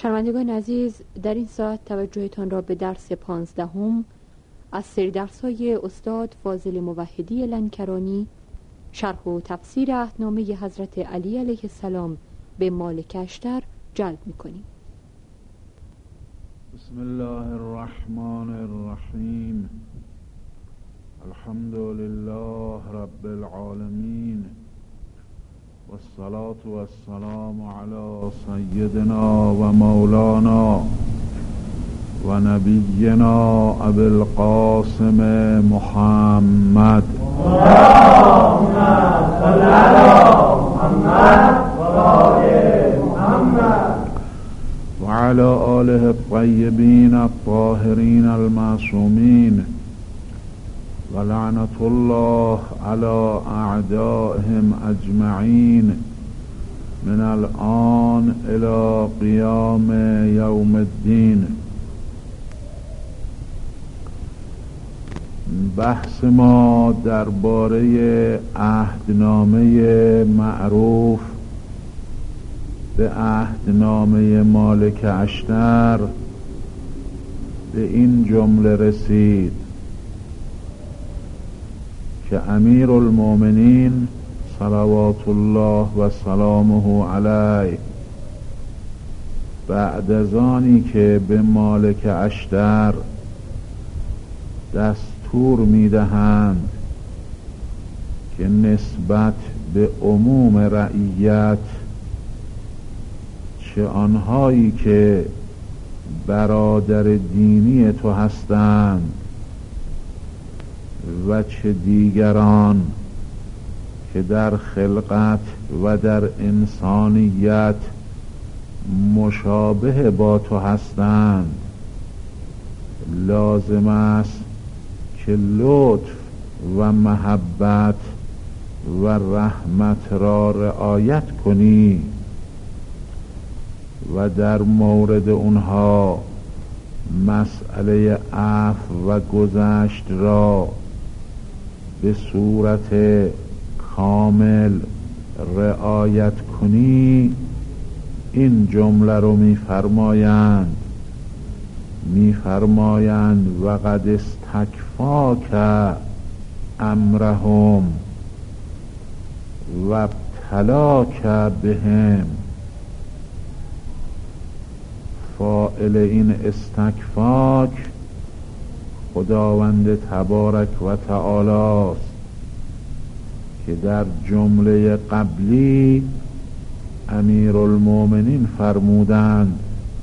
شنوندگان عزیز، در این ساعت توجهتان را به درس 15 از سری درس‌های استاد فاضل موحدی لنکرانی، شرح و تفسیر عهدنامه حضرت علی علیه السلام به مالک اشتر جلب می‌کنیم. بسم الله الرحمن الرحیم. الحمد لله رب العالمین والصلاة والسلام علی سیدنا و مولانا و نبینا ابی القاسم محمد اللهم صل علی محمد و آل محمد و علی آله الطیبین الطاهرین المعصومین و لعنت الله علی اعدائهم اجمعین من الآن الى قیام یوم الدین. بحث ما درباره عهدنامه معروف به عهدنامه مالک اشتر به این جمله رسید که امیر المؤمنین صلوات الله و سلامه علیه بعد از آنی که به مالک اشتر دستور میدهند که نسبت به عموم رعیت، چه آنهایی که برادر دینی تو هستند و چه دیگران که در خلقت و در انسانیت مشابه با تو هستند، لازم است که لطف و محبت و رحمت را رعایت کنی و در مورد اونها مسئله عفو و گذشت را به صورت کامل رعایت کنی. این جمله رو میفرمایند و قد استکفاک امرهم و ابتلاک بهم. فاعل این استکفاک خداوند تبارک و تعالی است که در جمله قبلی امیر المؤمنین فرمودند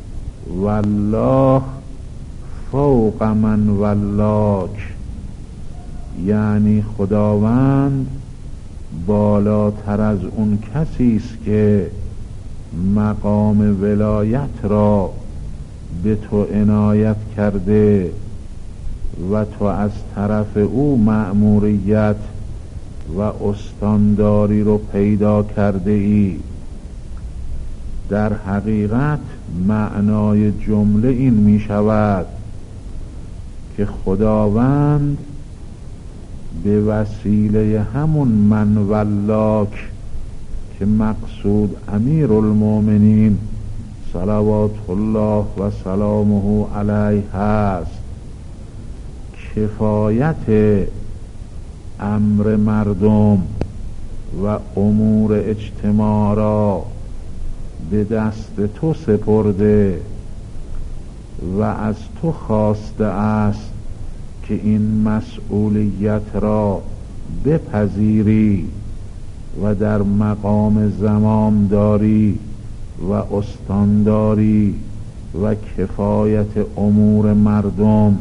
والله فوق من ولاک، یعنی خداوند بالاتر از اون کسی است که مقام ولایت را به تو عنایت کرده و تو از طرف او مأموریت و استانداری رو پیدا کرده ای. در حقیقت معنای جمله این می شود که خداوند به وسیله همون من ولاک که مقصود امیر المؤمنین صلوات الله و سلامه علیه هست، کفایت امر مردم و امور اجتماع را به دست تو سپرده و از تو خواسته است که این مسئولیت را بپذیری و در مقام زمامداری و استانداری و کفایت امور مردم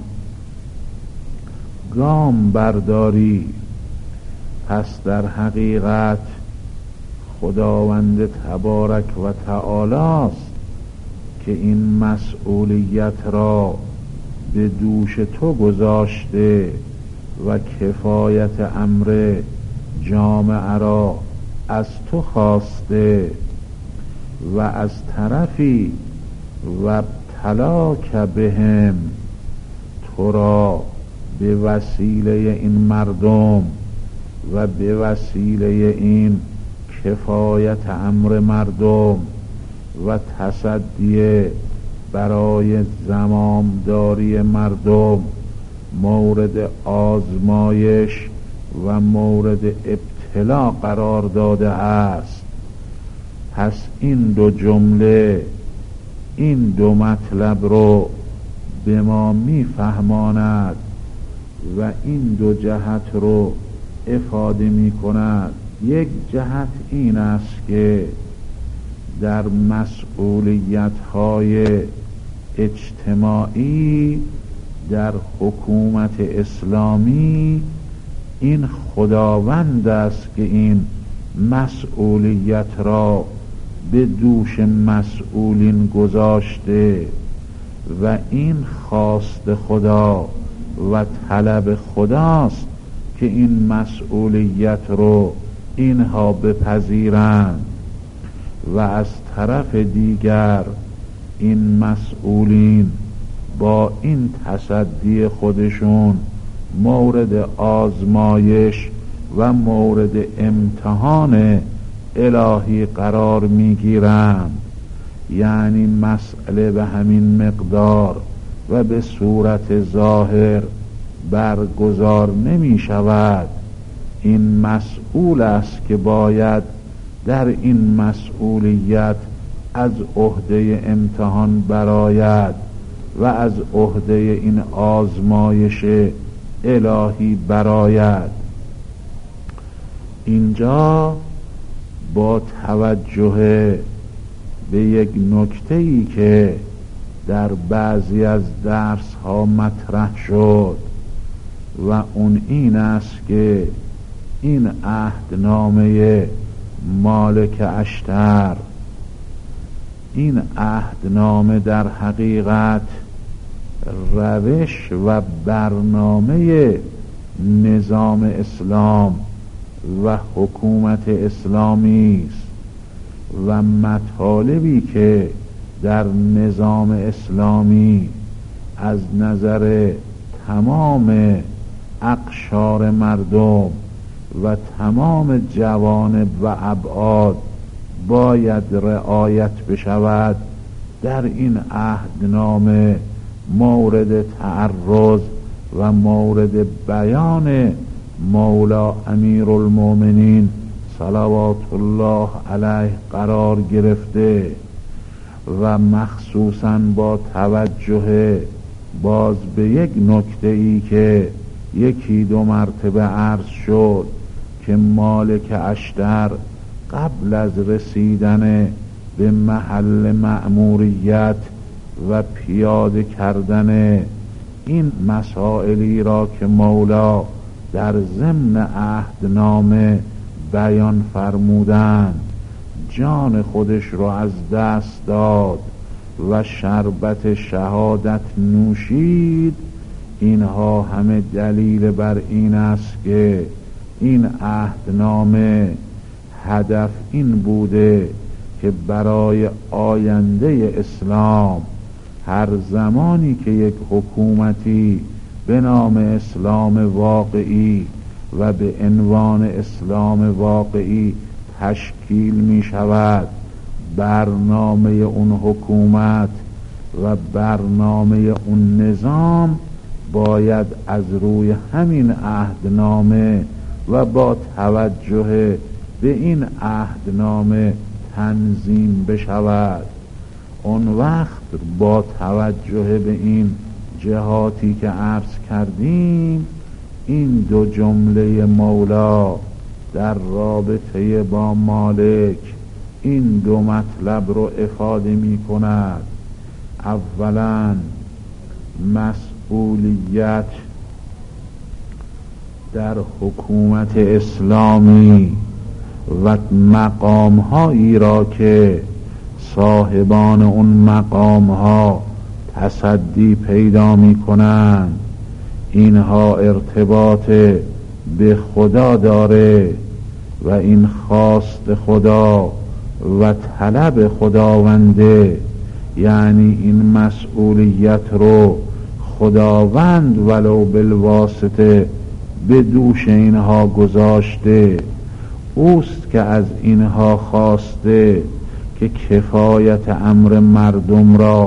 گام برداری. پس در حقیقت خداوند تبارک و تعالی است که این مسئولیت را به دوش تو گذاشته و کفایت امر جامعه را از تو خواسته و از طرفی و ابتلاک بهم تو را به وسیله این مردم و به وسیله این کفایت امر مردم و تصدی برای زمامداری مردم مورد آزمایش و مورد ابتلا قرار داده است. پس این دو جمله، این دو مطلب رو به ما میفهماند و این دو جهت رو افاده می کند. یک جهت این است که در مسئولیت‌های اجتماعی در حکومت اسلامی این خداوند است که این مسئولیت را به دوش مسئولین گذاشته و این خواست خدا و طلب خداست که این مسئولیت رو اینها بپذیرند و از طرف دیگر این مسئولین با این تصدی خودشون مورد آزمایش و مورد امتحان الهی قرار میگیرند. یعنی مسئله به همین مقدار و به صورت ظاهر برگزار نمی شود. این مسئول است که باید در این مسئولیت از عهده امتحان برآید و از عهده این آزمایش الهی برآید. اینجا با توجه به یک نکته‌ای که در بعضی از درس ها مطرح شد و اون این است که این عهدنامه مالک اشتر، این عهدنامه در حقیقت روش و برنامه نظام اسلام و حکومت اسلامی است و مطالبی که در نظام اسلامی از نظر تمام اقشار مردم و تمام جوانب و ابعاد باید رعایت بشود، در این عهدنامه مورد تعرض و مورد بیان مولا امیر المؤمنین صلوات الله علیه قرار گرفته و مخصوصاً با توجه باز به یک نکته ای که یکی دو مرتبه عرض شد که مالک اشتر قبل از رسیدن به محل مأموریت و پیاده کردن این مسائلی را که مولا در ضمن عهدنامه بیان فرمودند جان خودش را از دست داد و شربت شهادت نوشید. اینها همه دلیل بر این است که این عهدنامه هدف این بوده که برای آینده اسلام هر زمانی که یک حکومتی به نام اسلام واقعی و به عنوان اسلام واقعی تشکیل می شود، برنامه اون حکومت و برنامه اون نظام باید از روی همین عهدنامه و با توجه به این عهدنامه تنظیم بشود. اون وقت با توجه به این جهاتی که عرض کردیم این دو جمله مولا در رابطه با مالک این دو مطلب رو افاده می کند. اولا مسئولیت در حکومت اسلامی و مقام هایی را که صاحبان اون مقام ها تصدی پیدا می کنند، اینها ارتباط به خدا داره و این خواست خدا و طلب خداونده، یعنی این مسئولیت رو خداوند ولو بالواسطه به دوش اینها گذاشته، اوست که از اینها خواسته که کفایت امر مردم را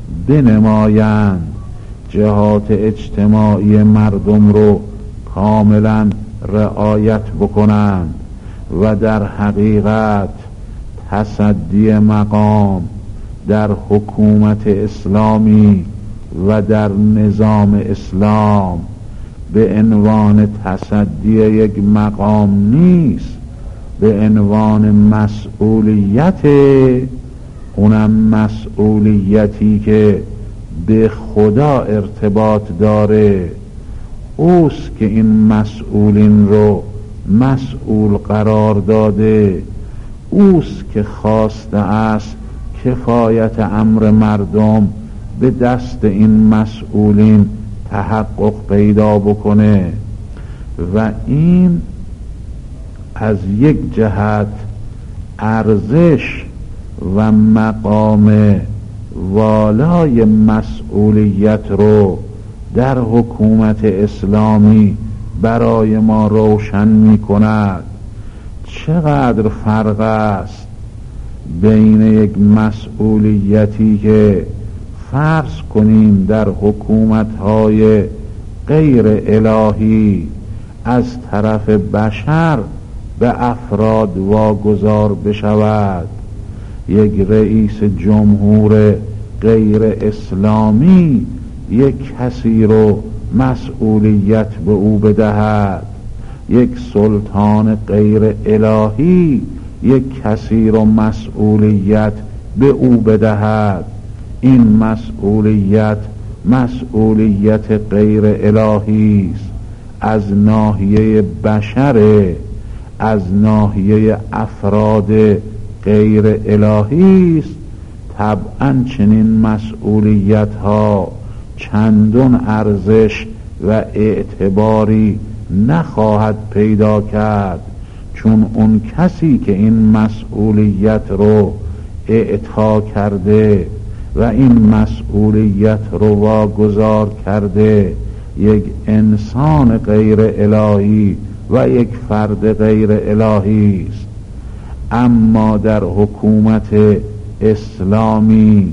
بنمایند، جهات اجتماعی مردم رو کاملا رعایت بکنند و در حقیقت تصدی مقام در حکومت اسلامی و در نظام اسلام به عنوان تصدی یک مقام نیست، به عنوان مسئولیت، اونم مسئولیتی که به خدا ارتباط داره. اوست که این مسئولین رو مسئول قرار داده، اوست که خواسته است کفایت امر مردم به دست این مسئولین تحقق پیدا بکنه. و این از یک جهت ارزش و مقام والای مسئولیت رو در حکومت اسلامی برای ما روشن می کند. چقدر فرق است بین یک مسئولیتی که فرض کنیم در حکومت‌های غیر الهی از طرف بشر به افراد واگذار بشود، یک رئیس جمهور غیر اسلامی یک کسی رو مسئولیت به او بدهد، یک سلطان غیر الهی یک کسی رو مسئولیت به او بدهد، این مسئولیت غیر الهی است، از ناحیه بشر، از ناحیه افراد غیر الهی است. طبعا چنین مسئولیت ها چندان ارزش و اعتباری نخواهد پیدا کرد، چون اون کسی که این مسئولیت رو اعطا کرده و این مسئولیت رو واگذار کرده یک انسان غیر الهی و یک فرد غیر الهی است. اما در حکومت اسلامی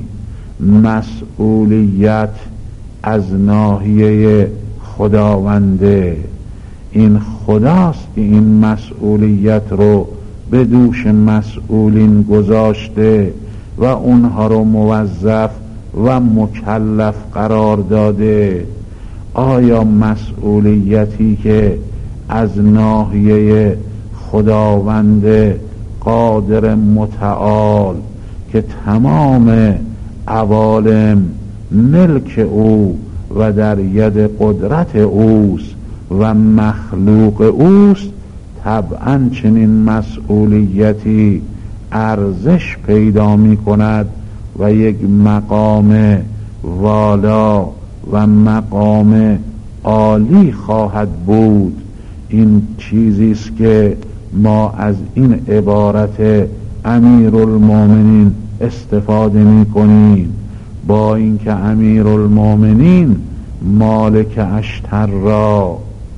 مسئولیت از ناحیه خداونده، این خداست که این مسئولیت رو به دوش مسئولین گذاشته و اونها رو موظف و مکلف قرار داده. آیا مسئولیتی که از ناحیه خداوند قادر متعال که تمام عوالم ملک او و در ید قدرت اوست و مخلوق اوست، طبعا چنین مسئولیتی ارزش پیدا می کند و یک مقام والا و مقام عالی خواهد بود. این چیزی است که ما از این عبارت امیرالمومنین استفاده می کنیم، با اینکه امیرالمومنین مالک اشتر را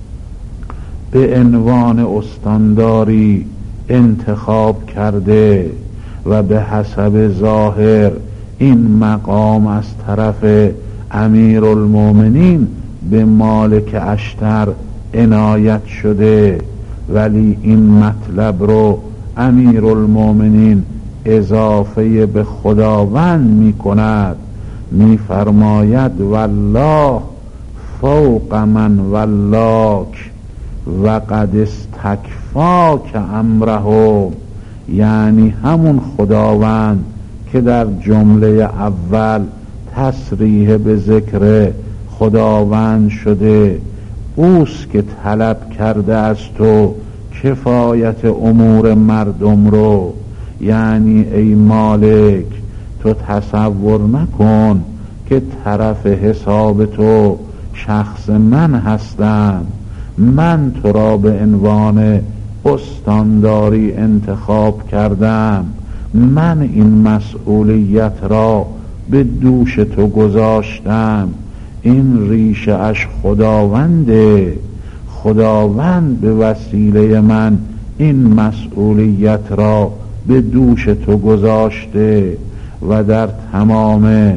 به عنوان استانداری انتخاب کرده و به حسب ظاهر این مقام از طرف امیرالمومنین به مالک اشتر عنایت شده، ولی این مطلب رو امیرالمومنین اضافه به خداوند می کند، می فرماید والله فوق من ولاک و قد استکفاک امره، یعنی همون خداوند که در جمله اول تصریح به ذکر خداوند شده، اوست که طلب کرده از تو کفایت امور مردم رو. یعنی ای مالک، تو تصور نکن که طرف حساب تو شخص من هستم، من تو را به عنوان استانداری انتخاب کردم، من این مسئولیت را به دوش تو گذاشتم، این ریشه اش خداونده، خداوند به وسیله من این مسئولیت را به دوش تو گذاشته و در تمام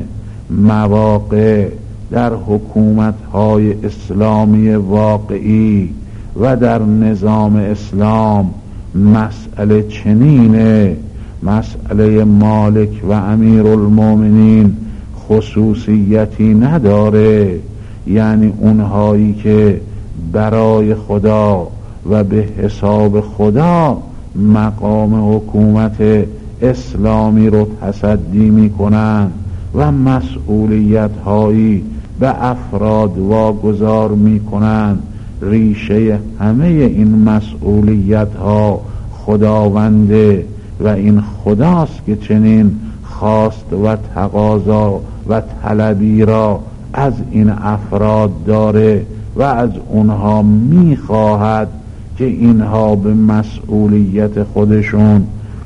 مواقع در حکومت‌های اسلامی واقعی و در نظام اسلام مسئله چنینه، مسئله مالک و امیرالمومنین خصوصیتی نداره، یعنی اونهایی که برای خدا و به حساب خدا مقام حکومت اسلامی رو تصدی میکنن و مسئولیت هایی به افراد واگذار میکنن، ریشه همه این مسئولیت ها خداونده و این خداست که چنین خواست و تقاضا و طلبی را از این افراد داره و از اونها میخواهد که اینها به مسئولیت خودشون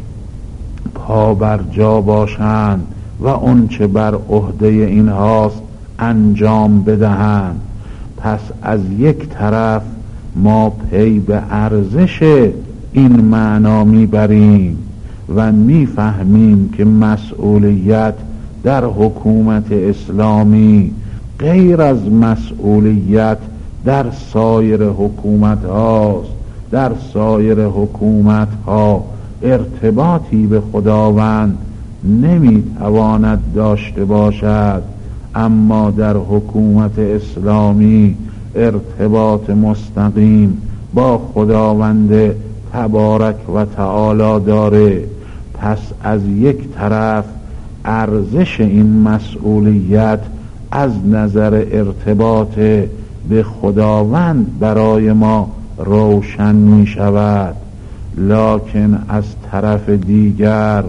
پا بر جا باشند و اون چه بر عهده اینهاست انجام بدهند. پس از یک طرف ما پی به ارزش این معنا میبریم و میفهمیم که مسئولیت در حکومت اسلامی غیر از مسئولیت در سایر حکومت هاست. در سایر حکومت ها ارتباطی به خداوند نمیتواند داشته باشد، اما در حکومت اسلامی ارتباط مستقیم با خداوند تبارک و تعالی داره. پس از یک طرف ارزش این مسئولیت از نظر ارتباط به خداوند برای ما روشن می شود، لکن از طرف دیگر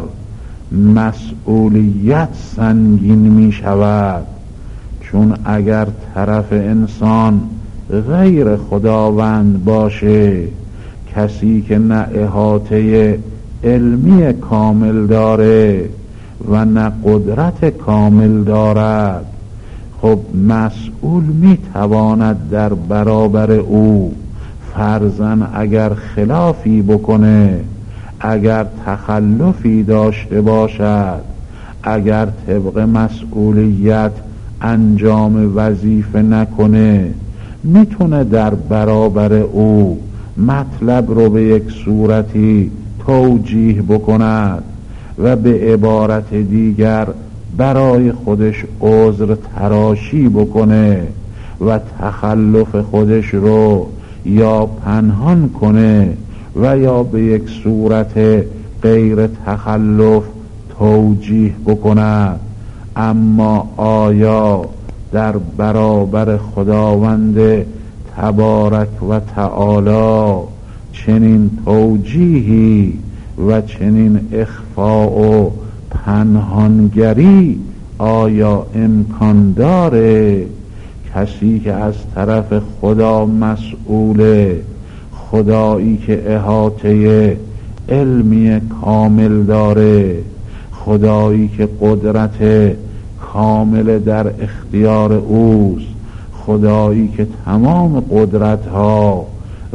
مسئولیت سنگین می شود، چون اگر طرف انسان غیر خداوند باشه، کسی که نه احاطه علمی کامل داره و نه قدرت کامل دارد، خب مسئول می تواند در برابر او فرضاً اگر خلافی بکنه، اگر تخلفی داشته باشد، اگر طبق مسئولیت انجام وظیفه نکنه، میتونه در برابر او مطلب رو به یک صورتی توجیه بکند و به عبارت دیگر برای خودش عذر تراشی بکنه و تخلف خودش رو یا پنهان کنه و یا به یک صورت غیر تخلف توجیه بکند. اما آیا در برابر خداوند تبارک و تعالی چنین توجیهی و چنین اخفاء و پنهانگری آیا امکان داره؟ کسی که از طرف خدا مسئوله، خدایی که احاطه علمی کامل داره، خدایی که قدرت کامل در اختیار اوست، خدایی که تمام قدرت ها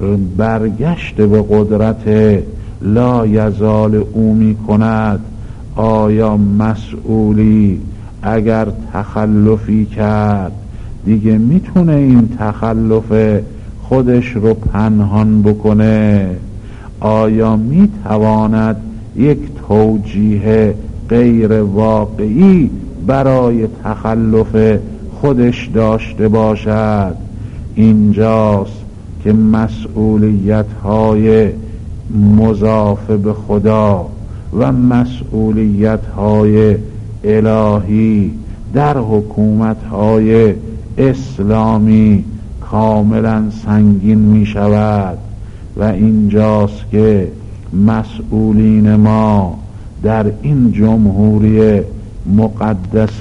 برگشت به قدرت لا یزال او می کند، آیا مسئولی اگر تخلفی کرد دیگه میتونه این تخلف خودش رو پنهان بکنه؟ آیا میتواند یک توجیه غیر واقعی برای تخلف خودش داشته باشد؟ اینجاست که مسئولیت های مضاف به خدا و مسئولیت های الهی در حکومت های اسلامی کاملا سنگین می شود و اینجاست که مسئولین ما در این جمهوری مقدس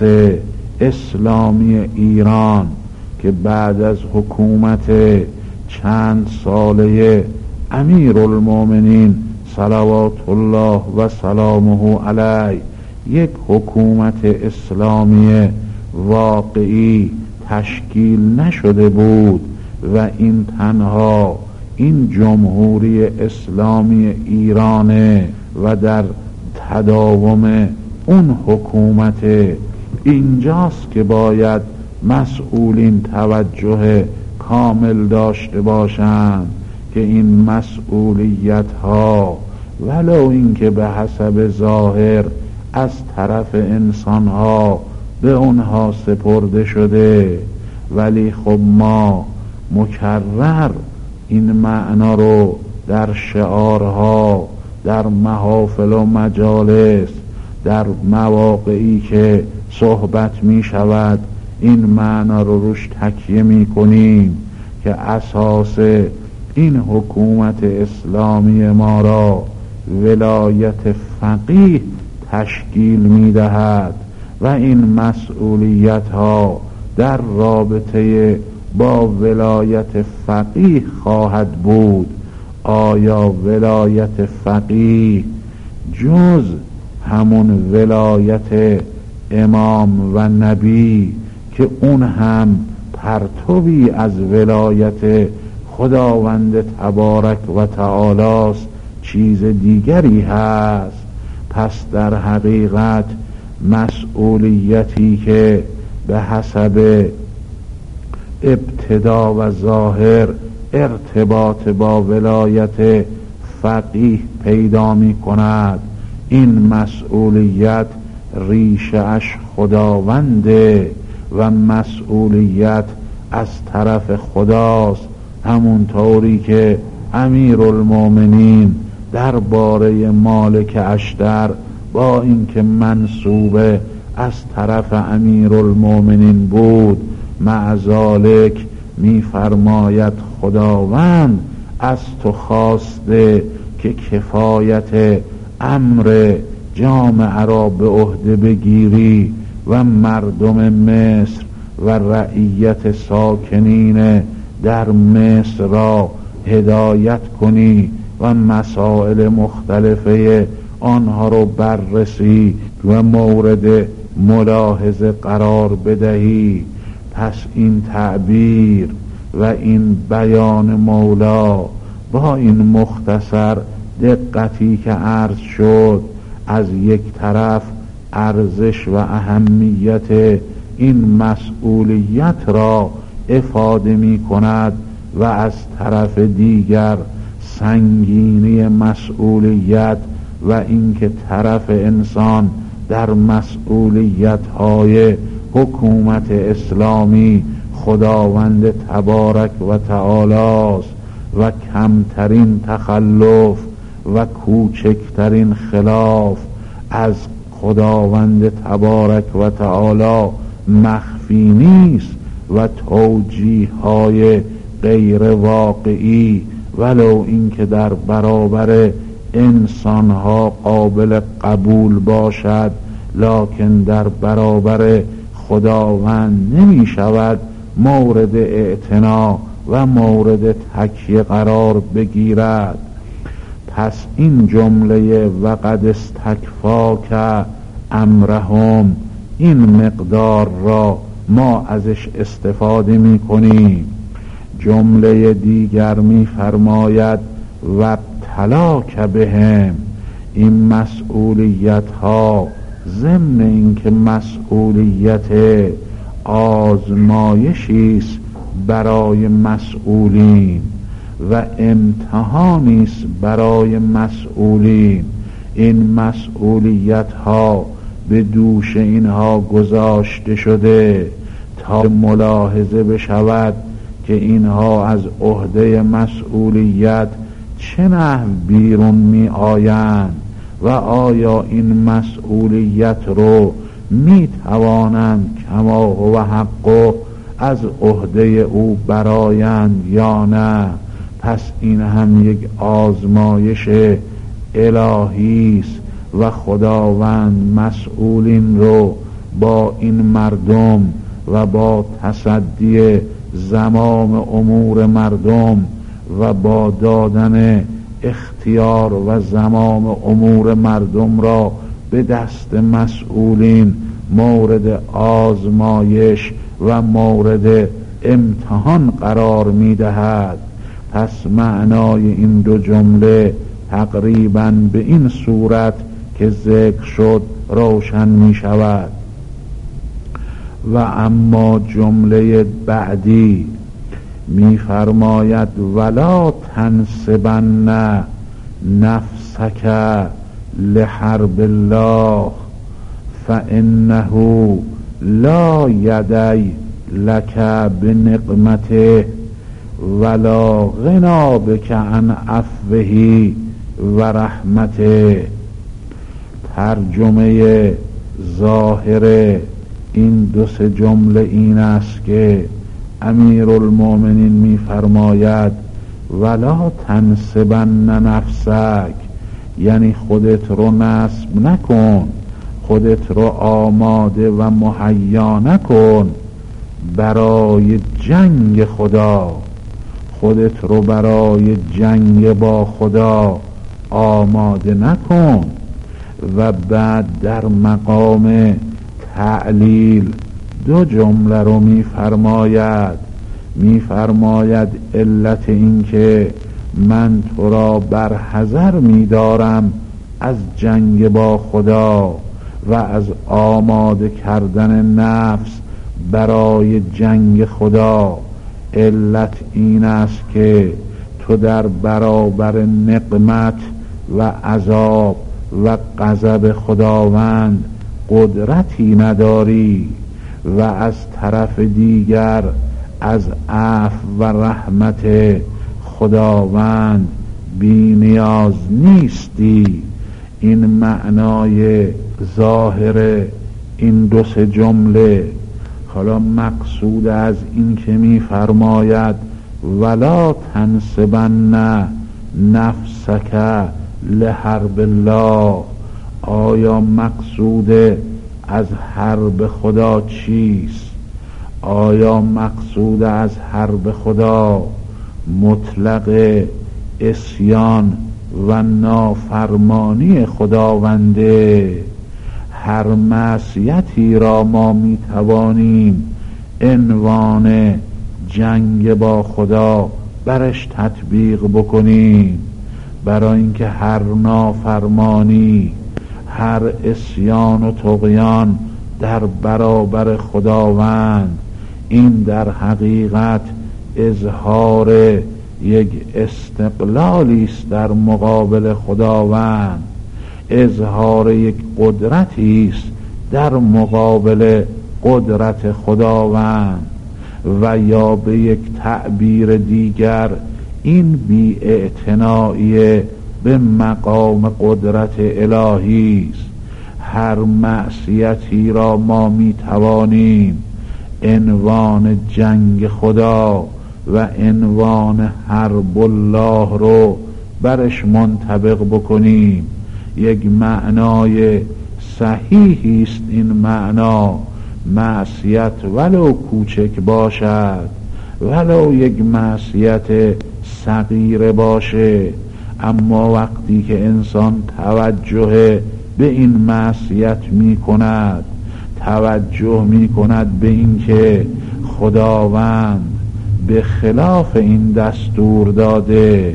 اسلامی ایران که بعد از حکومت چند ساله امیرالمومنین صلوات الله و سلامه علیه یک حکومت اسلامی واقعی تشکیل نشده بود و این تنها این جمهوری اسلامی ایرانه و در تداوم اون حکومت اینجاست که باید مسئولین توجه کامل داشته باشند که این مسئولیت ها ولو اینکه به حسب ظاهر از طرف انسان ها به اونها سپرده شده، ولی خب ما مکرر این معنا رو در شعارها، در محافل و مجالس، در مواقعی که صحبت می شود این معنا رو روش تکیه می کنیم که اساس این حکومت اسلامی ما را ولایت فقیه تشکیل می دهد و این مسئولیت ها در رابطه با ولایت فقیه خواهد بود. آیا ولایت فقیه جز همون ولایت امام و نبی که اون هم پرتوی از ولایت خداوند تبارک و تعالی است چیز دیگری هست؟ پس در حقیقت مسئولیتی که به حسب ابتدا و ظاهر ارتباط با ولایت فقیه پیدا می کند، این مسئولیت ریشه اش خداونده و مسئولیت از طرف خداست، همونطوری که امیرالمومنین درباره مالک اشتر با اینکه منصوب از طرف امیرالمومنین بود معذالک می فرماید خداوند از تو خواسته که کفایت امر جامعه را به عهده بگیری و مردم مصر و رعیت ساکنین در مصر را هدایت کنی و مسائل مختلفه آنها رو بررسی و مورد ملاحظه قرار بدهی. پس این تعبیر و این بیان مولا با این مختصر دقتی که عرض شد از یک طرف ارزش و اهمیت این مسئولیت را افاده می کند و از طرف دیگر سنگینی مسئولیت و اینکه طرف انسان در مسئولیت های حکومت اسلامی خداوند تبارک و تعالی است و کمترین تخلف و کوچکترین خلاف از خداوند تبارک و تعالی مخفی نیست و توجیه های غیر واقعی ولو اینکه در برابر انسان ها قابل قبول باشد لکن در برابر خداوند نمی شود مورد اعتنا و مورد تکیه قرار بگیرد. پس این جمله وقد استکفاک امرهم این مقدار را ما ازش استفاده می کنیم. جمله دیگر می فرماید و تلاک بهم، این مسئولیت ها ضمن اینکه مسئولیت آزمایشی است برای مسئولین و امتحانی است برای مسئولین، این مسئولیت ها به دوش اینها گذاشته شده تا ملاحظه بشود که اینها از عهده مسئولیت چه نحو بیرون می آیند و آیا این مسئولیت رو می توانند کما هو حق از عهده او برآیند یا نه. پس این هم یک آزمایش الهی است و خداوند مسئولین رو با این مردم و با تصدی زمام امور مردم و با دادن اختیار و زمام امور مردم را به دست مسئولین مورد آزمایش و مورد امتحان قرار می دهد. پس معنای این دو جمله تقریباً به این صورت که ذکر شد روشن می شود. و اما جمله بعدی می‌فرماید ولا تنسبن نفسک لحرب الله فانه لا یدی لک بنقمته ولا غنا بک عن عفوه و رحمته. ترجمه ظاهر این دو سه جمله این است که امیرالمومنین می‌فرماید ولا تنسبن نفسک، یعنی خودت رو نصب نکن، خودت رو آماده و مهیا نکن برای جنگ خدا، خودت رو برای جنگ با خدا آماده نکن. و بعد در مقام تعلیل دو جمله رو می‌فرماید علت این که من تو را بر حذر می‌دارم از جنگ با خدا و از آماده کردن نفس برای جنگ خدا، علت این است که تو در برابر نقمت و عذاب و غضب خداوند قدرتی نداری و از طرف دیگر از عفو و رحمت خداوند بی نیاز نیستی. این معنای ظاهر این دو سه جمله. حالا مقصود از این که می‌فرماید ولا تنسبن نفسک لحرب الله، آیا مقصود از حرب خدا چیست؟ آیا مقصود از حرب خدا مطلق عصیان و نافرمانی خداونده؟ هر معصیتی را ما میتوانیم عنوان جنگ با خدا برش تطبیق بکنیم، برای اینکه هر نافرمانی، هر عصیان و طغیان در برابر خداوند، این در حقیقت اظهار یک استقلالی است در مقابل خداوند، اظهار یک قدرتی است در مقابل قدرت خداوند. و یا به یک تعبیر دیگر این بی‌اعتنایی به مقام قدرت الهی است. هر معصیتی را ما میتوانیم عنوان جنگ خدا و عنوان حرب الله رو برش منطبق بکنیم. یک معنای صحیحی است این معنا. معصیت ولو کوچک باشد، ولو یک معصیت صغیره باشه، اما وقتی که انسان توجه به این معصیت می کند، توجه می کند به این که خداوند به خلاف این دستور داده،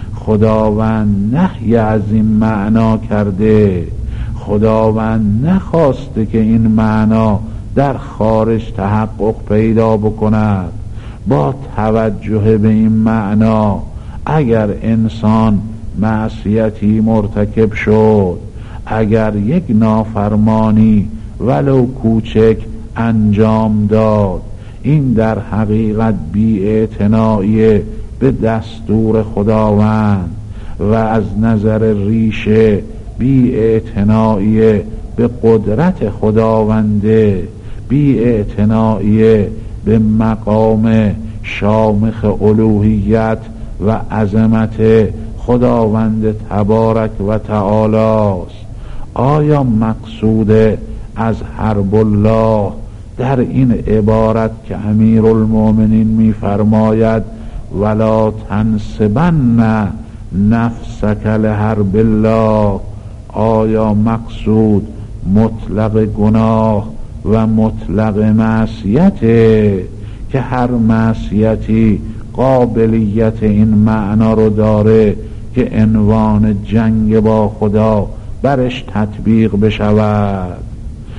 خداوند نهی از این معنا کرده، خداوند نخواسته که این معنا در خارج تحقق پیدا بکند، با توجه به این معنا اگر انسان معصیتی مرتکب شد، اگر یک نافرمانی ولو کوچک انجام داد، این در حقیقت بی‌اعتنایی به دستور خداوند و از نظر ریشه بی‌اعتنایی به قدرت خداونده، بی‌اعتنایی به مقام شامخ الوهیت و عظمت خداوند تبارک و تعالی است. آیا مقصود از حرب الله در این عبارت که امیرالمومنین می‌فرماید ولا تنسبن نفسک لحرب الله، آیا مقصود مطلق گناه و مطلق معصیت که هر معصیتی قابلیت این معنا رو داره که عنوان جنگ با خدا برش تطبیق بشود؟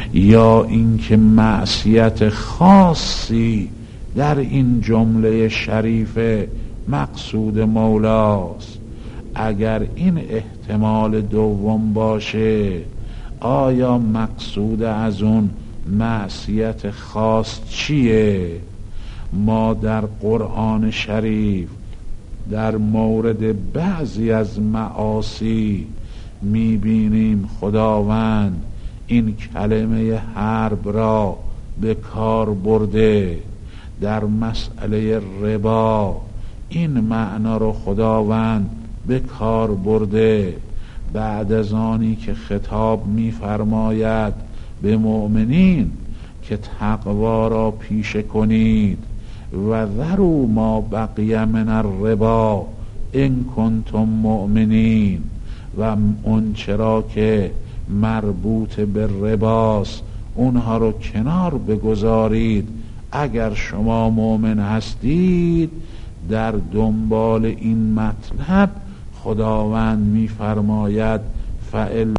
یا اینکه معصیت خاصی در این جمله شریفه مقصود مولاست. اگر این احتمال دوم باشه، آیا مقصود از اون معصیت خاص چیه؟ ما در قرآن شریف در مورد بعضی از معاصی میبینیم خداوند این کلمه حرب را به کار برده. در مسئله ربا این معنا رو خداوند به کار برده. بعد از آنی که خطاب می‌فرماید به مؤمنین که تقوا را پیشه کنید و ذروا ما بقی من الربا ان کنتم مؤمنین، و اون چرا که مربوط به رباست اونها رو کنار بگذارید اگر شما مؤمن هستید. در دنبال این مطلب خداوند می‌فرماید فعل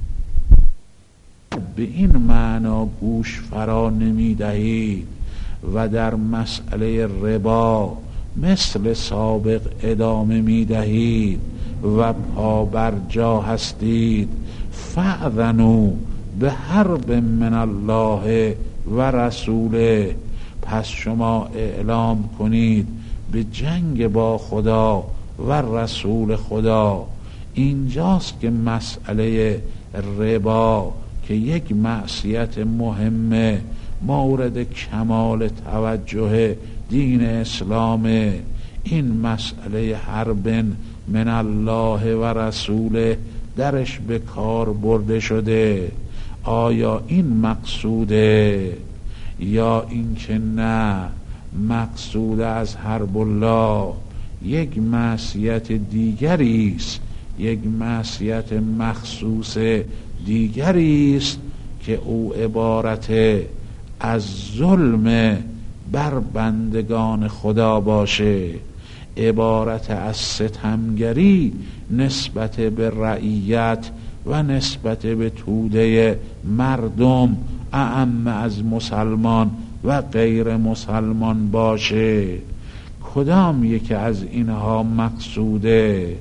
به این معنا گوش فرا نمی‌دهید و در مسئله ربا مثل سابق ادامه می‌دهید و پا بر جا هستید. فأذنوا به حرب من الله و رسوله، پس شما اعلام کنید به جنگ با خدا و رسول خدا. اینجاست که مسئله ربا که یک معصیت مهمه مورد کمال توجه دین اسلام، این مسئله حرب من الله و رسوله درش به کار برده شده. آیا این مقصوده یا این که نه مقصود از حرب الله یک معصیت دیگری است، یک معصیت مخصوص دیگری است که او عبارت از ظلم بر بندگان خدا باشه، عبارت از ستمگری نسبت به رعیت و نسبت به توده مردم اعم از مسلمان و غیر مسلمان باشه. کدام یکی از اینها مقصوده؟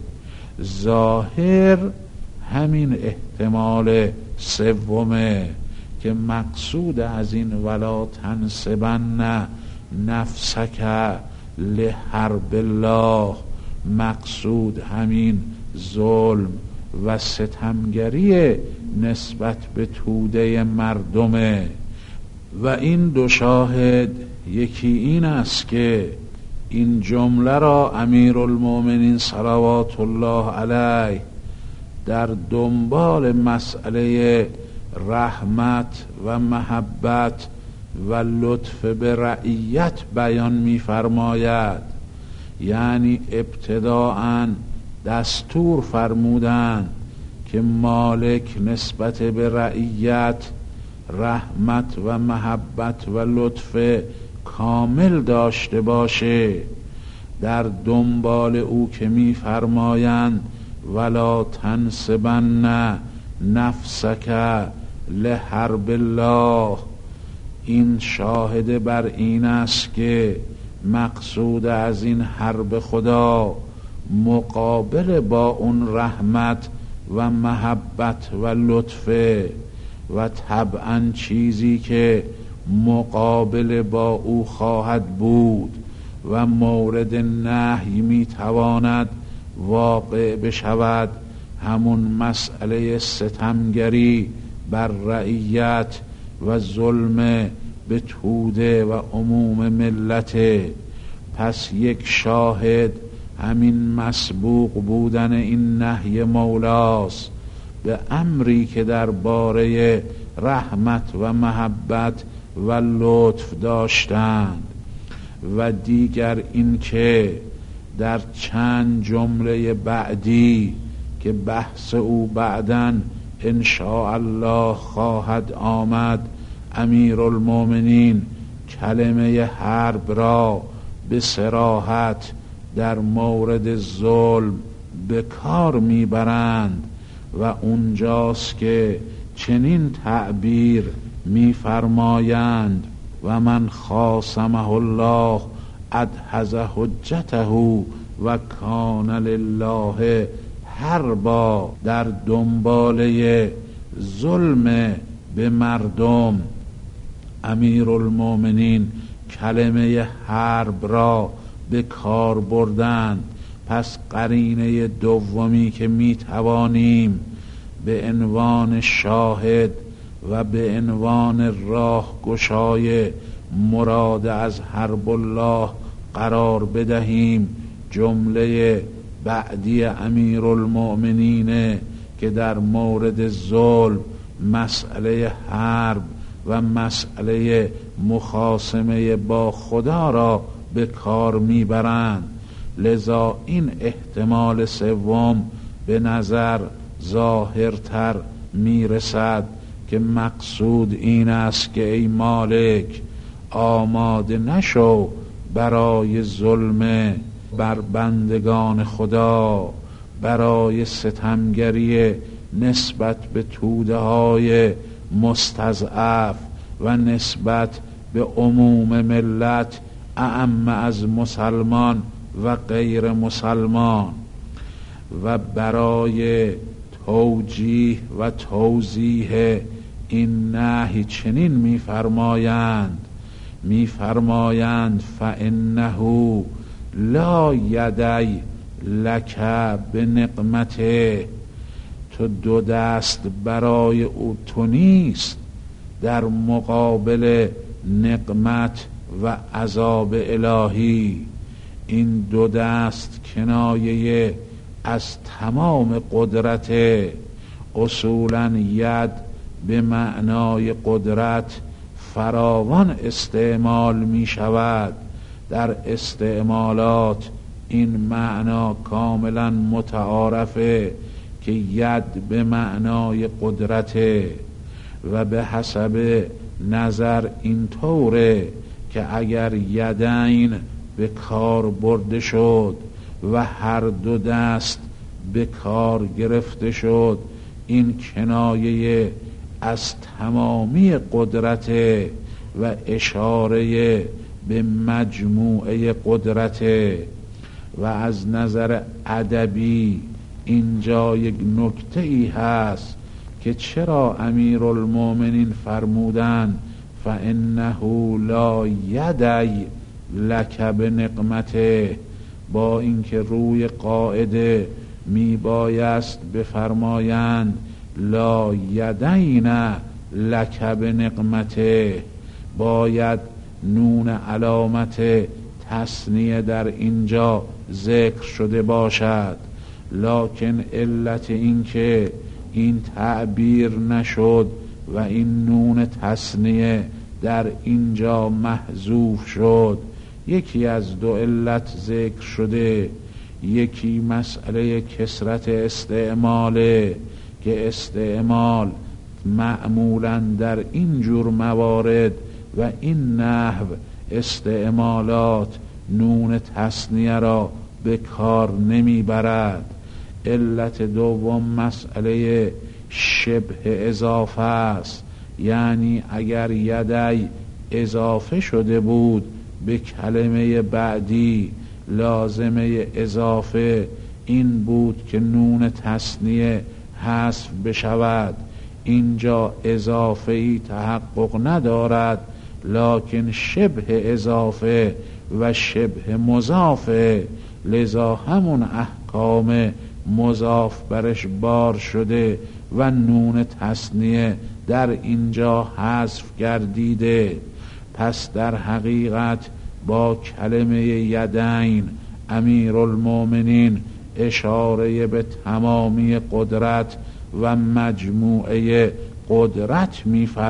ظاهر همین احتمال سومه که مقصود از این ولا تنسبن نفسک لحرب الله، مقصود همین ظلم و ستمگری نسبت به توده مردمه. و این دو شاهد، یکی این است که این جمله را امیرالمؤمنین صلوات الله علیه در دنبال مسئله رحمت و محبت و لطف به رعیت بیان می فرماید. یعنی ابتداءً دستور فرمودند که مالک نسبت به رعیت رحمت و محبت و لطف کامل داشته باشه. در دنبال او که می فرمایند ولا تنسبن نفسک لحرب الله، این شاهد بر این است که مقصود از این حرب خدا مقابل با اون رحمت و محبت و لطف و طبعا چیزی که مقابل با او خواهد بود و مورد نهی میتواند واقع بشود، همون مسئله ستمگری بر رعیت و ظلم به توده و عموم ملت. پس یک شاهد همین مسبوق بودن این نهی مولاست به امری که درباره رحمت و محبت و لطف داشتند. و دیگر این که در چند جمله بعدی که بحث او بعداً ان شاء الله خواهد آمد، امیرالمؤمنین کلمه حرب را به صراحت در مورد ظلم به کار میبرند و اونجاست که چنین تعبیر می‌فرمایند و من خاصمه الله ادحض حجته و کان لله حربا. در دنباله ظلم به مردم امیرالمومنین کلمه حرب را به کار بردند. پس قرینه دومی که می توانیم به عنوان شاهد و به عنوان راهگشای مراد از حرب الله قرار بدهیم جمله بعدی امیرالمؤمنین که در مورد ظلم، مسئله حرب و مسئله مخاصمه با خدا را به کار میبرند. لذا این احتمال سوم به نظر ظاهرتر میرسد که مقصود این است که ای مالک آماده نشو برای ظلم بر بندگان خدا، برای ستمگری نسبت به توده های مستضعف و نسبت به عموم ملت اعم از مسلمان و غیر مسلمان، و برای توجیه و توضیح این نهی چنین می‌فرمایند فإنه لا یدی لک بنقمته، تو دو دست برای او تو نیست در مقابل نقمت و عذاب الهی. این دو دست کنایه از تمام قدرت. اصولاً ید به معنای قدرت فراوان استعمال می شود. در استعمالات این معنا کاملا متعارفه که ید به معنای قدرته و به حسب نظر این طوره که اگر یدین به کار برده شد و هر دو دست به کار گرفته شد، این کنایه از تمامی قدرت و اشاره به مجموعه قدرت. و از نظر ادبی اینجا یک نکته ای هست که چرا امیرالمومنین فرمودند فإنه لا یدی لک بنقمته، با اینکه روی قاعده می بایست بفرمایند لا یدین لک بنقمته، باید نون علامت تثنیه در اینجا ذکر شده باشد. لکن علت این که این تعبیر نشد و این نون تثنیه در اینجا محذوف شد، یکی از دو علت ذکر شده. یکی مسئله کثرت استعماله که استعمال معمولاً در این جور موارد و این نحو استعمالات نون تثنیه را به کار نمی برد. علت دوم مسئله شبه اضافه است، یعنی اگر یدی اضافه شده بود به کلمه بعدی، لازمه اضافه این بود که نون تثنیه حذف بشود. اینجا اضافه ای تحقق ندارد، لکن شبه اضافه و شبه مضافه، لذا همون احکام مضاف برش بار شده و نون تثنیه در اینجا حذف گردیده. پس در حقیقت با کلمه یدین امیرالمومنین اشاره به تمامی قدرت و مجموعه قدرت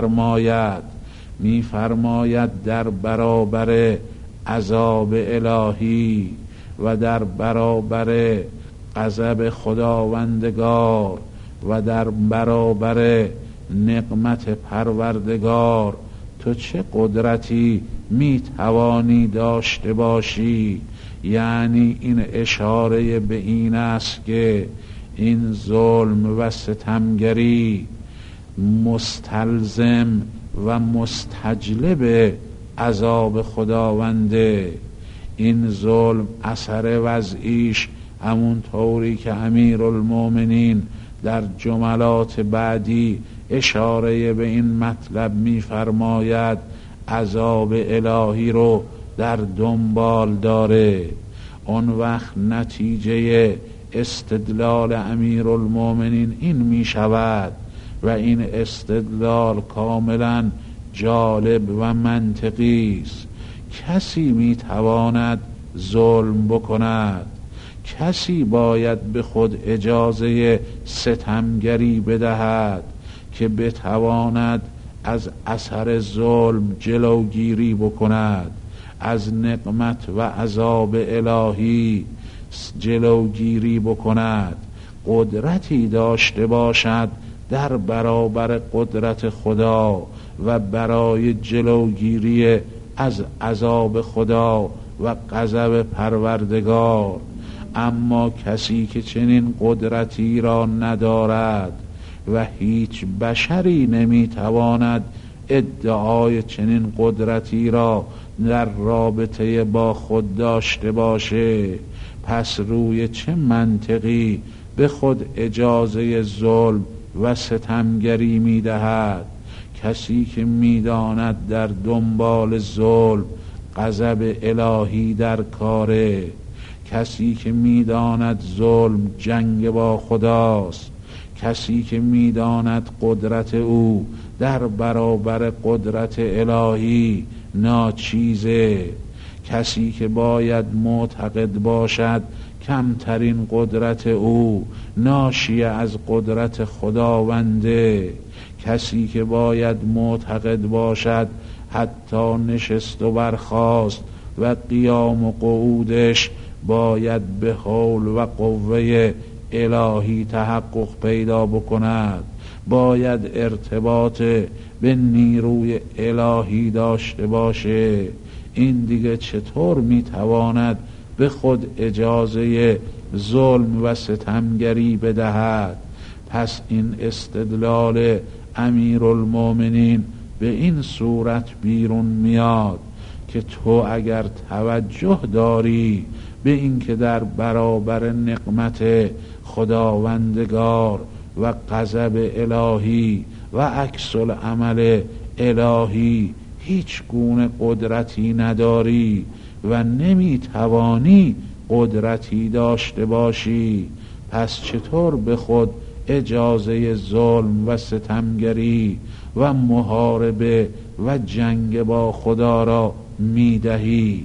می‌فرماید در برابر عذاب الهی و در برابر غضب خداوندگار و در برابر نقمت پروردگار تو چه قدرتی میتوانی داشته باشی. یعنی این اشاره به این است که این ظلم و ستمگری مستلزم و مستجلب عذاب خداونده. این ظلم اثر وضعیش همون طوری که امیرالمومنین در جملات بعدی اشاره به این مطلب می‌فرماید، عذاب الهی رو در دنبال داره. اون وقت نتیجه استدلال امیرالمومنین این می شود و این استدلال کاملا جالب و منطقی است. کسی می تواند ظلم بکند، کسی باید به خود اجازه ستمگری بدهد که بتواند از اثر ظلم جلوگیری بکند، از نقمت و عذاب الهی جلوگیری بکند، قدرتی داشته باشد در برابر قدرت خدا و برای جلوگیری از عذاب خدا و غضب پروردگار. اما کسی که چنین قدرتی را ندارد و هیچ بشری نمیتواند ادعای چنین قدرتی را در رابطه با خود داشته باشه، پس روی چه منطقی به خود اجازه ظلم و ستمگری میدهد؟ کسی که میداند در دنبال ظلم غضب الهی در کاره، کسی که میداند ظلم جنگ با خداست، کسی که میداند قدرت او در برابر قدرت الهی ناچیزه، کسی که باید معتقد باشد کمترین قدرت او ناشی از قدرت خداونده، کسی که باید معتقد باشد حتی نشست و برخاست و قیام و قعودش باید به حول و قوه الهی تحقق پیدا بکند، باید ارتباط به نیروی الهی داشته باشه. این دیگه چطور میتواند به خود اجازه ظلم و ستمگری بدهد؟ پس این استدلال امیرالمومنین به این صورت بیرون میاد که تو اگر توجه داری به این که در برابر نقمت خداوندگار و غضب الهی و عکس العمل الهی هیچ گونه قدرتی نداری و نمیتوانی قدرتی داشته باشی، پس چطور به خود اجازه ظلم و ستمگری و محاربه و جنگ با خدا را میدهی؟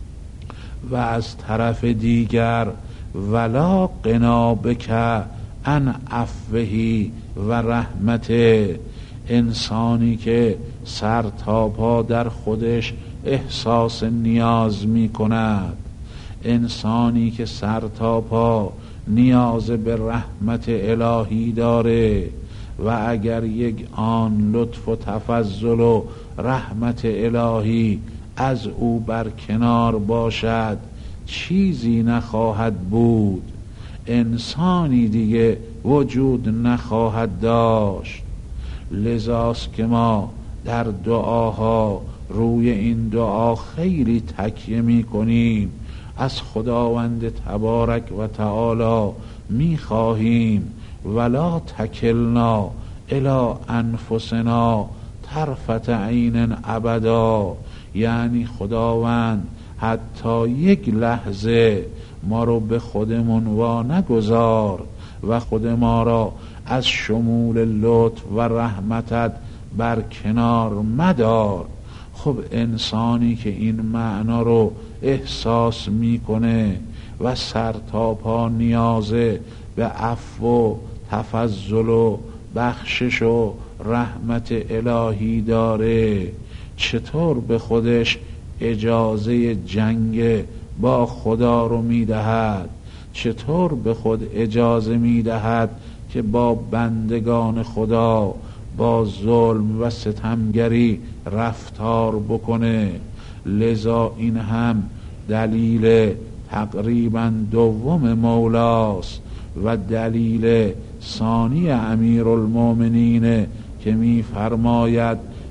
و از طرف دیگر ولا قنا بک عن عفوه و رحمته، انسانی که سر تا پا در خودش احساس نیاز می کند، انسانی که سر تا پا نیاز به رحمت الهی داره و اگر یک آن لطف و تفضل و رحمت الهی از او بر کنار باشد چیزی نخواهد بود، انسانی دیگه وجود نخواهد داشت. لذاست که ما در دعاها روی این دعا خیلی تکیه می کنیم، از خداوند تبارک و تعالی می خواهیم ولا تکلنا الی انفسنا طرفة عین ابدا، یعنی خداوند حتی یک لحظه ما رو به خودمون وا نگذار و خود ما را از شمول لطف و رحمتت بر کنار مدار. خب انسانی که این معنا رو احساس میکنه و سر تا پا نیازه به عفو و تفضل و بخشش و رحمت الهی داره، چطور به خودش اجازه جنگ با خدا رو میدهد؟ چطور به خود اجازه میدهد که با بندگان خدا با ظلم و ستمگری رفتار بکنه؟ لذا این هم دلیل تقریبا دوم مولاست و دلیل ثانی امیرالمومنین که می فرماید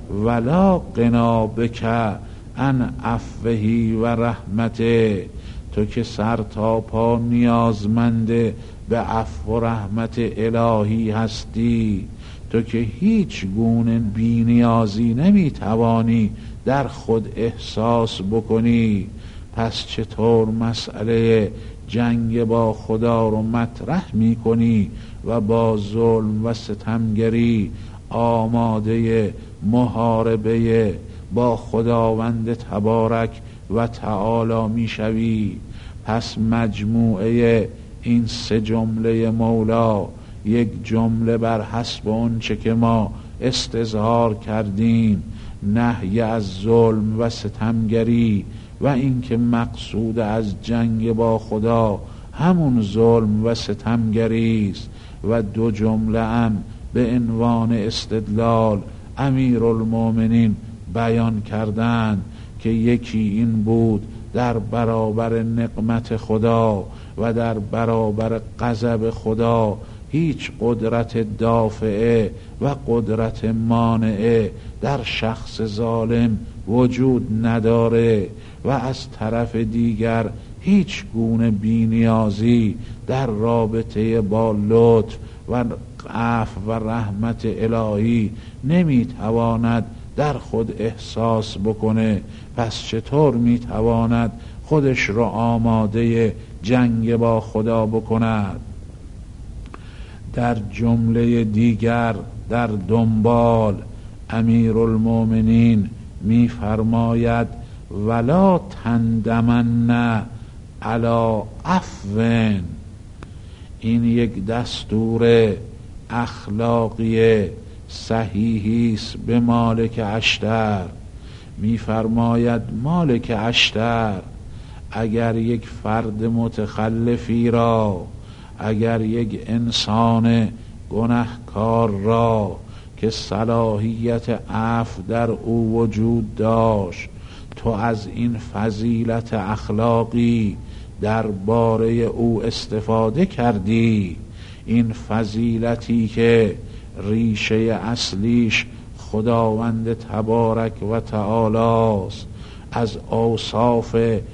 ولا غنا بک عن عفوه و رحمته. تو که سر تا پا نیازمند به عفو و رحمت الهی هستی، تو که هیچ گونه بی نیازی نمیتوانی در خود احساس بکنی، پس چطور مسئله جنگ با خدا رو مطرح میکنی و با ظلم و ستمگری آماده محاربه با خداوند تبارک و تعالی میشوی؟ پس مجموعه این سه جمله مولا، یک جمله بر حسب اون چه که ما استظهار کردیم، نهی از ظلم و ستمگری و اینکه مقصود از جنگ با خدا همون ظلم و ستمگری است، و دو جمله هم به عنوان استدلال امیرالمومنین بیان کردند که یکی این بود در برابر نقمت خدا و در برابر غضب خدا هیچ قدرت دافعه و قدرت مانعه در شخص ظالم وجود نداره، و از طرف دیگر هیچ گونه بی‌نیازی در رابطه با لطف و عفو و رحمت الهی نمیتواند در خود احساس بکنه. پس چطور میتواند خودش را آماده جنگ با خدا بکند؟ در جمله دیگر در دنبال امیرالمومنین میفرماید ولا تندمن علی عفو. این یک دستور اخلاقی صحیحی است به مالک اشتر. میفرماید مالک اشتر اگر یک فرد متخلفی را، اگر یک انسان گنهکار را که صلاحیت عفو در او وجود داشت، تو از این فضیلت اخلاقی درباره او استفاده کردی، این فضیلتی که ریشه اصلیش خداوند تبارک و تعالی است، از اوصاف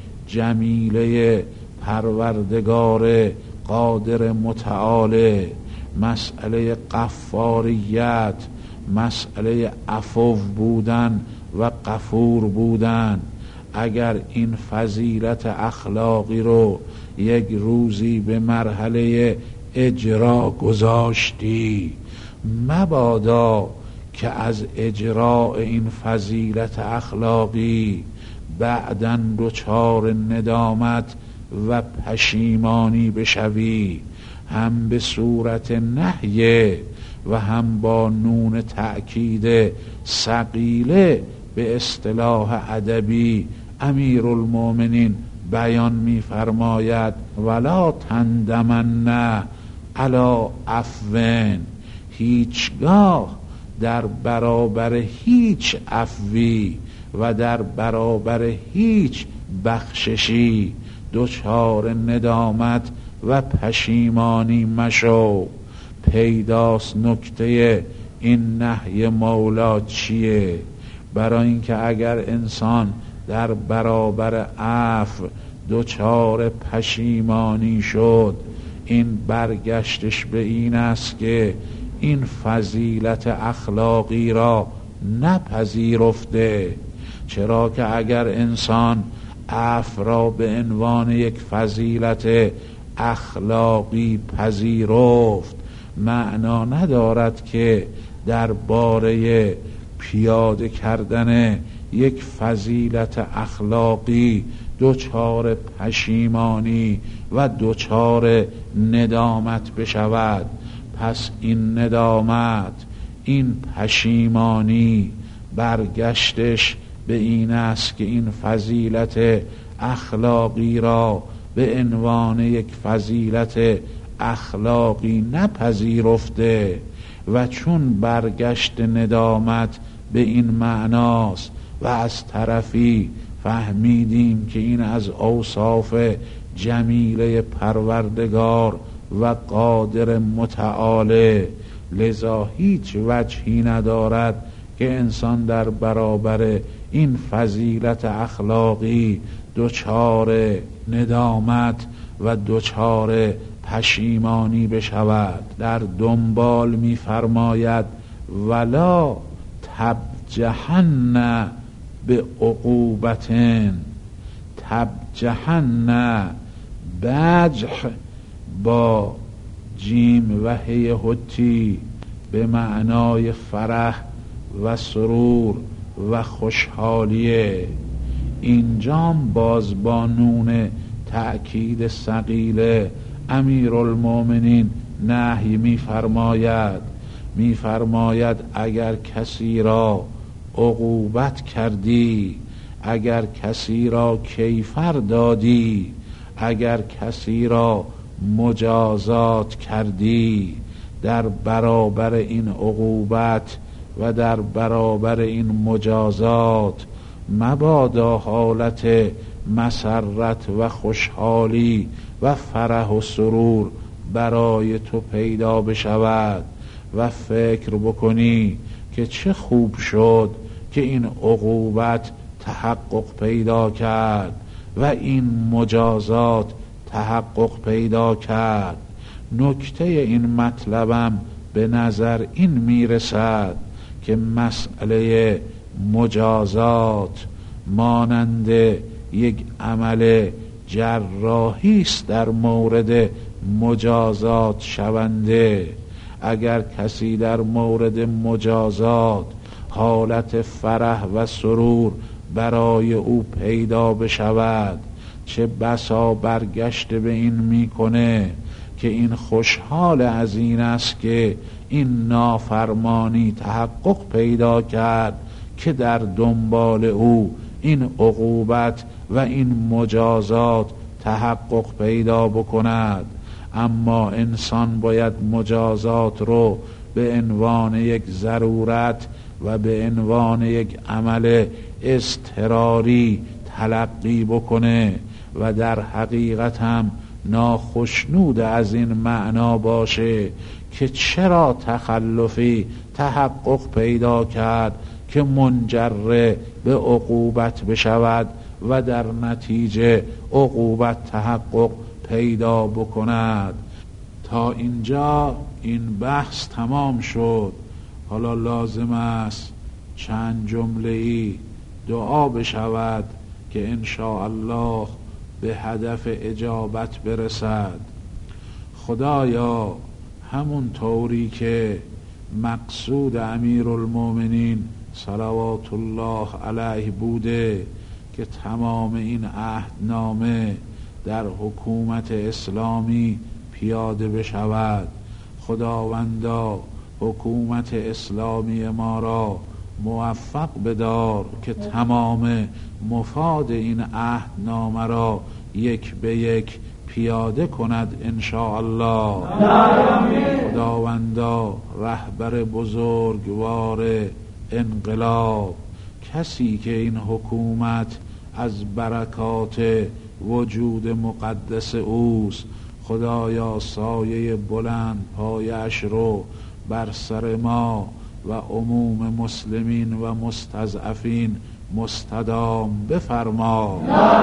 جمیله پروردگار قادر متعال، مسئله غفاریت، مسئله عفو بودن و غفور بودن، اگر این فضیلت اخلاقی رو یک روزی به مرحله اجرا گذاشتی، مبادا که از اجراء این فضیلت اخلاقی بعداً دچار ندامت و پشیمانی بشوی، هم به صورت نهی و هم با نون تأکید ثقیله به اصطلاح ادبی امیرالمومنین بیان می فرماید ولا تندمن علی عفو. هیچگاه در برابر هیچ عفوی و در برابر هیچ بخششی دچار ندامت و پشیمانی مشو. پیداست نکته این نهی مولا چیه؟ برای اینکه اگر انسان در برابر عفو دچار پشیمانی شد، این برگشتش به این است که این فضیلت اخلاقی را نپذیرفته. چرا که اگر انسان عفو را به عنوان یک فضیلت اخلاقی پذیرفت، معنا ندارد که درباره پیاده کردن یک فضیلت اخلاقی دچار پشیمانی و دچار ندامت بشود. پس این ندامت، این پشیمانی برگشتش به این است که این فضیلت اخلاقی را به عنوان یک فضیلت اخلاقی نپذیرفته، و چون برگشت ندامت به این معناست و از طرفی فهمیدیم که این از اوصاف جمیله پروردگار و قادر متعال، لذا هیچ وجهی ندارد که انسان در برابر این فضیلت اخلاقی دچار ندامت و دچار پشیمانی بشود. در دنبال می فرماید ولا تبجحن به عقوبتن. تبجحن، بجح با جیم و هی حتی به معنای فرح و سرور و خوشحالیه. اینجام باز با نون تأکید ثقیل امیرالمومنین نهی می فرماید اگر کسی را عقوبت کردی، اگر کسی را کیفر دادی، اگر کسی را مجازات کردی، در برابر این عقوبت و در برابر این مجازات مبادا حالت مسرت و خوشحالی و فرح و سرور برای تو پیدا بشود و فکر بکنی که چه خوب شد که این عقوبت تحقق پیدا کرد و این مجازات تحقق پیدا کرد. نکته این مطلبم به نظر این میرسد که مسئله مجازات مانند یک عمل جراحی است در مورد مجازات شونده. اگر کسی در مورد مجازات حالت فرح و سرور برای او پیدا بشود، چه بسا برگشت به این میکنه که این خوشحال از این است که این نافرمانی تحقق پیدا کرد که در دنبال او این عقوبت و این مجازات تحقق پیدا بکند. اما انسان باید مجازات رو به عنوان یک ضرورت و به عنوان یک عمل اضطراری تلقی بکنه و در حقیقت هم ناخشنود از این معنا باشه که چرا تخلفی تحقق پیدا کرد که منجر به عقوبت بشود و در نتیجه عقوبت تحقق پیدا بکند. تا اینجا این بحث تمام شد. حالا لازم است چند جمله‌ای دعا بشود که انشاءالله به هدف اجابت برسد. خدایا همون طوری که مقصود امیرالمومنین صلوات الله علیه بوده که تمام این عهدنامه در حکومت اسلامی پیاده بشود، خداوندا حکومت اسلامی ما را موفق بدار که تمام مفاد این عهدنامه را یک به یک پیاده کند انشاءالله. خداوندا رهبر بزرگوار انقلاب، کسی که این حکومت از برکات وجود مقدس اوست، خدایا سایه بلند پایش رو بر سر ما و عموم مسلمین و مستضعفین مستدام بفرما.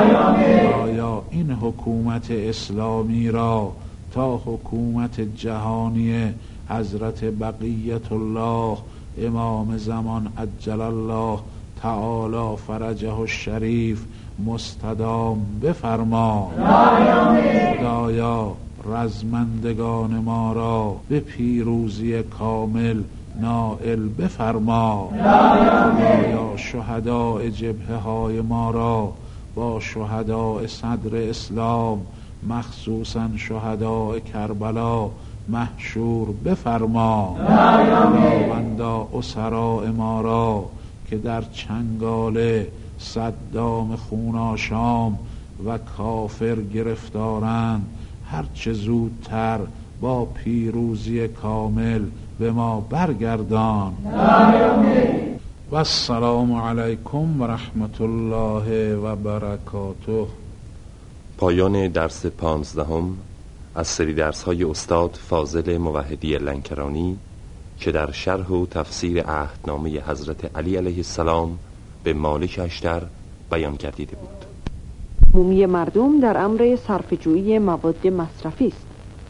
خدایا این حکومت اسلامی را تا حکومت جهانی حضرت بقیت الله امام زمان عجل الله تعالی فرجه الشریف مستدام بفرما. خدایا رزمندگان ما را به پیروزی کامل نائل بفرما. خدایا شهداء جبهه های ما را با شهداء صدر اسلام مخصوصا شهداء کربلا محشور بفرما. خداوندا اسراء ما را که در چنگال صدام خوناشام و کافر گرفتارند هرچه زودتر با پیروزی کامل به ما برگردان. و السلام علیکم و رحمت الله و برکاته. پایان درس 15 از سری درس های استاد فاضل موحدی لنکرانی که در شرح و تفسیر عهدنامه حضرت علی علیه السلام به مالک اشتر بیان گردیده بود. عمومی مردم در امر صرفه‌جویی مواد مصرفی است.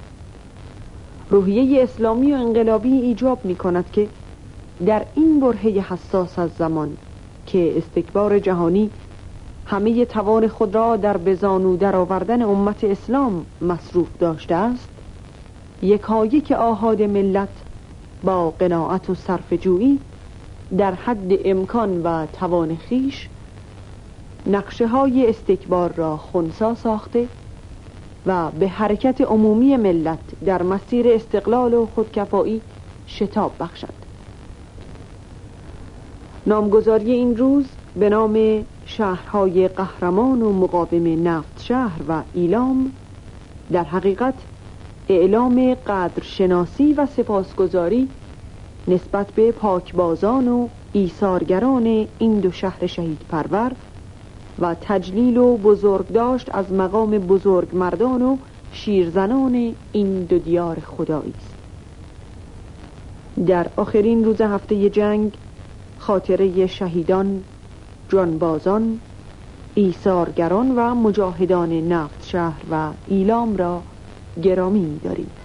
روحیه اسلامی و انقلابی ایجاب می کند که در این برهه حساس از زمان که استکبار جهانی همه توان خود را در بزانو در آوردن امت اسلام مصروف داشته است، یکایک آحاد ملت با قناعت و صرفه‌جویی در حد امکان و توان خویش نقشه های استکبار را خنثی ساخته و به حرکت عمومی ملت در مسیر استقلال و خودکفایی شتاب بخشد. نامگذاری این روز به نام شهرهای قهرمان و مقاوم نفت شهر و ایلام در حقیقت اعلام قدرشناسی و سپاسگزاری نسبت به پاکبازان و ایثارگران این دو شهر شهید پرور و تجلیل و بزرگداشت از مقام بزرگ مردان و شیرزنان این دو دیار خدایی است. در آخرین روز هفته جنگ خاطره شهیدان، جانبازان، ایثارگران و مجاهدان نفت شهر و ایلام را گرامی داریم.